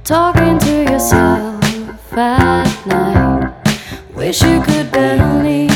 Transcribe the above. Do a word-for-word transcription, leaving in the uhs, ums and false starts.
talking to yourself at night. Wish you could believe